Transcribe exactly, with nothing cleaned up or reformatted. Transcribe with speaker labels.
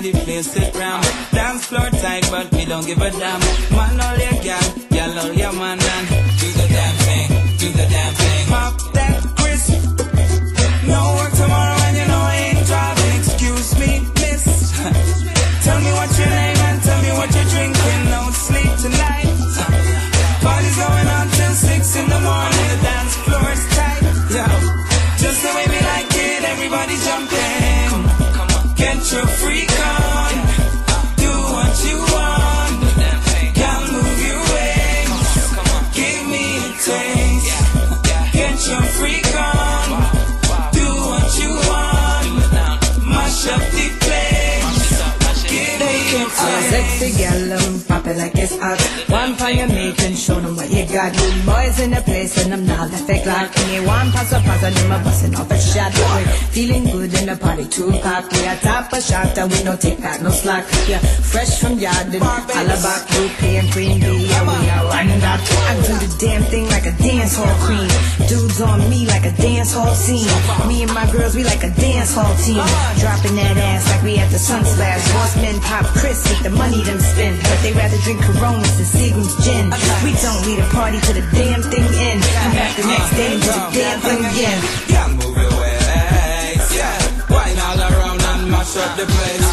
Speaker 1: the place sit round. Dance floor tight, but we don't give a damn. Man, all your gal, gal, all your man, and do the damn thing, do the damn thing. Pop that crisp. No work tomorrow, and you know I ain't driving. Excuse me, miss. Tell me what's your name and tell me what you're drinking. No sleep tonight. Party's going on till six in the morning. The dance floor is tight. Yo, just the way we like it. Everybody's jumping. Get your freak on. Do what you want. Can't move your ways. Give me a taste. Get your freak on. Do what you want. Mash up the place. Give me a taste.
Speaker 2: Sexy gal, um, pop it like it's hot. One for your mate and show them what you got. Good boys in the place and I'm not the fake like me. One pass a pass and I'm busting off a shot. We're feeling good in the party, two pack. We are top a shot and we don't take that no slack. Yeah, fresh from Yarden, Alabama, Rupee and Green Bee. Yeah, we are running that. I do the damn thing like a dance hall queen. Dudes on me like a dance hall scene. Me and my girls, we like a dance hall team. Dropping that ass like we at the sun splash. Boss men pop Chris with the money them spend, but they rather drink Coronas than Seagram's gin. We don't lead a party to the damn thing end. Come back the next day and do the damn thing again.
Speaker 1: Yeah, move your ways, yeah. Wine all around and mash up the place.